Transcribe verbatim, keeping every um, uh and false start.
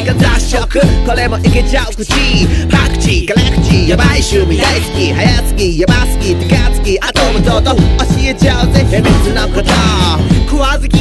が雑食これもいけちゃう口パクチー辛口ヤバい趣味大好き早すぎヤバすぎ高すぎあともとうとう教えちゃうぜ秘密のこと食わず嫌